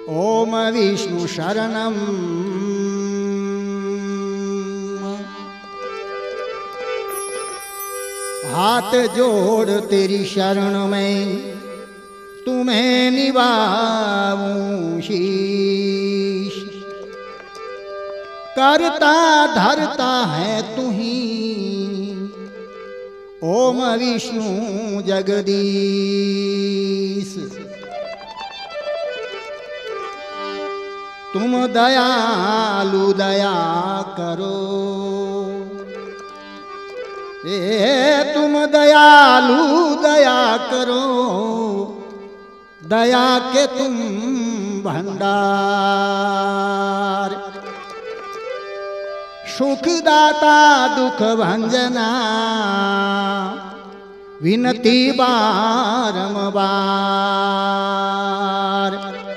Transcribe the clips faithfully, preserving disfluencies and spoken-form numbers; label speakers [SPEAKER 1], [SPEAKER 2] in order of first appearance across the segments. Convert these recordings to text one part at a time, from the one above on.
[SPEAKER 1] ओम विष्णु शरणम। हाथ जोड़ तेरी शरण में तुम्हें निभाऊं शीश। करता धरता है तू ही ओम विष्णु जगदीश। तुम दयालु दया करो, ए तुम दयालु दया करो, दया के तुम भंडार। सुखदाता दुख भंजना विनती बारंबार।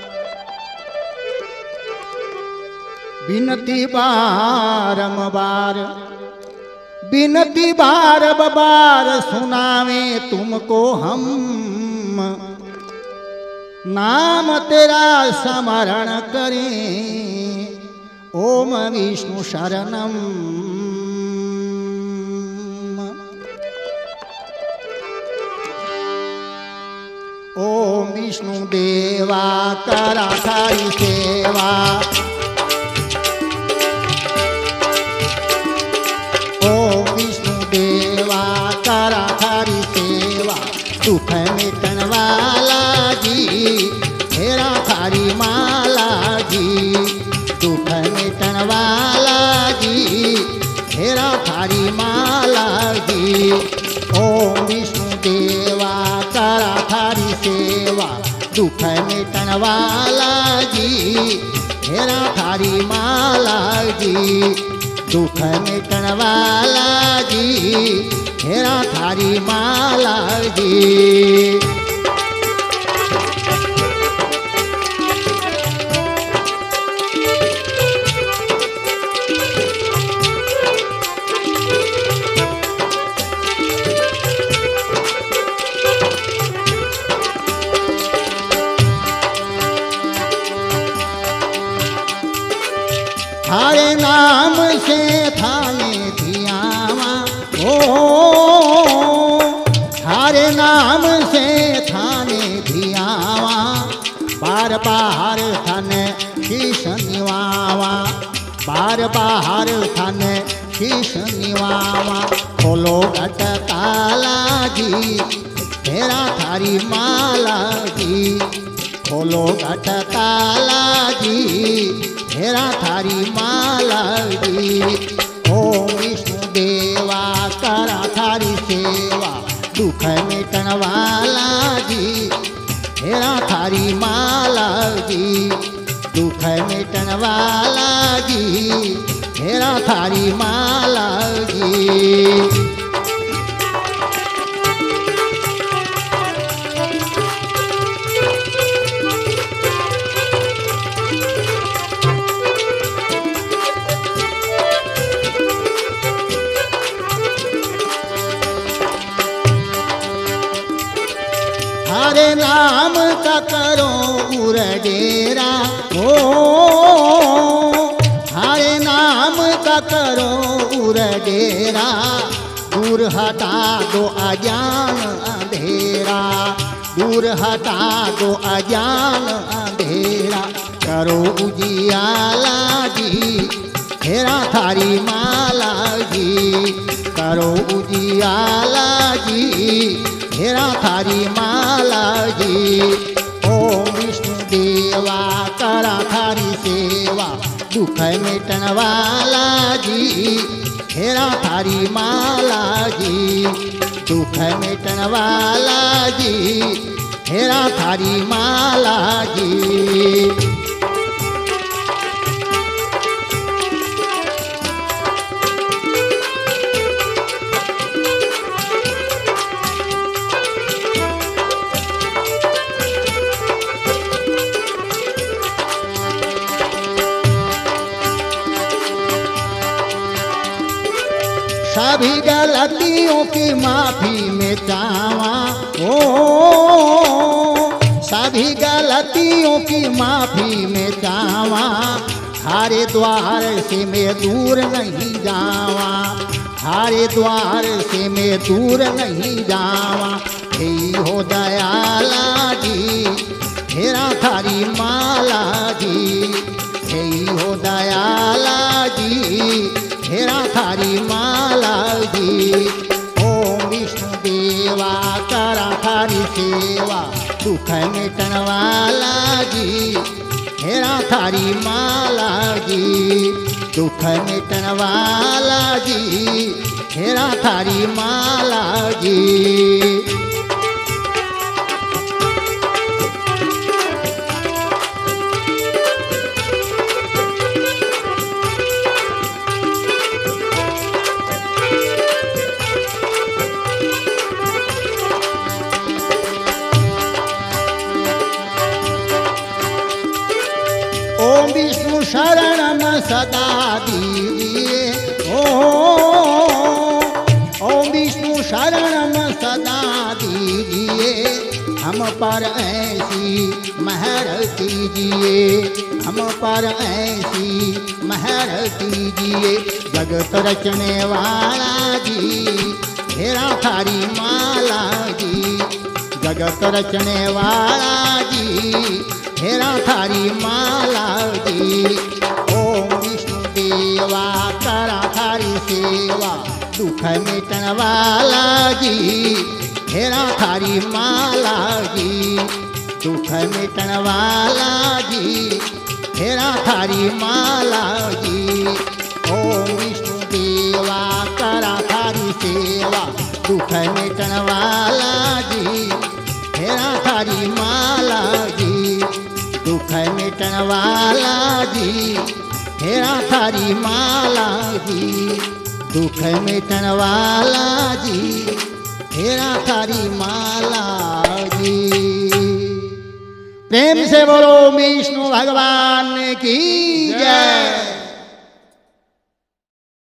[SPEAKER 1] विनती बारंबार विनती बार बार सुनावे तुमको हम। नाम तेरा स्मरण करें ओम विष्णु शरणम। ओम विष्णु देवा करा थारी सेवा। ओम विष्णु देवा करा थारी सेवा। दुख मिटन वाला जी तेरा थारी माला जी। दुख मिटन वाला जी तेरा थारी माला जी। ओम विष्णु देवा करा थारी सेवा। दुख मिटन वाला जी तेरा थारी माला जी। दुख मिटन वाला जी तेरा थारी माला जी। थारे नाम से थाने धियावा ओ। थारे नाम से थाने धियावा। बार बार थाने शीश निवावा। बार बार थाने शीश निवावा। खोलो घट ताला जी तेरा थारी माला जी। खोलो घट ताला जी तेरा थारी माला जी। ओम विष्णु देवा करा थारी सेवा। दुख मिटन वाला जी तेरा थारी माला जी। दुख मिटन वाला जी तेरा थारी माला जी। थारे नाम का करो उरडेरा ओ। थारे नाम का करो उरडेरा। दूर हटा दो अज्ञान अंधेरा। दूर हटा दो अज्ञान अंधेरा। करो उजियाला जी तेरा थारी माला जी। करो उजियाला जी तेरा थारी माला जी। ओम विष्णु देवा करा थारी सेवा। दुख मिटन वाला जी तेरा थारी माला जी। दुख मिटन वाला जी तेरा थारी माला जी। सभी गलतियों की माफी में चावा ओ। सब सभी गलतियों की माफी में चावा, हारे द्वार से मैं दूर नहीं जावा, हारे द्वार से मैं दूर नहीं जावा। हे हो दयाला जी हेरा थारी माला जी, हे हो दयाला जी हेरा थारी माला जी। ओम विष्णु देवा करा थारी सेवा, दुख मिटन वाला जी हेरा थारी माला जी, दुख मिटन वाला जी हेरा थारी माला जी। ओम विष्णु शरणम सदा दीजिए, ओम विष्णु शरणम सदा दीजिए, हम पर ऐसी महर कीजिए, हम पर ऐसी महर कीजिए। जगत रचने वाला जी हेरा थारी माला जी, जगत रचने वाला जी हेरा थारी माला जी। ओम विष्णु देवा करा थारी सेवा, दुख मिटन वाला जी हेरा थारी माला जी, दुख मिटन वाला जी हेरा थारी माला जी। ओम विष्णु देवा करा थारी सेवा, दुख मिटन वाला जी हेरा थारी माला जी, दुख मिटन वाला जी हेरा थारी माला जी, दुख मिटन वाला जी हेरा थारी माला जी। प्रेम से बोलो विष्णु भगवान की जय।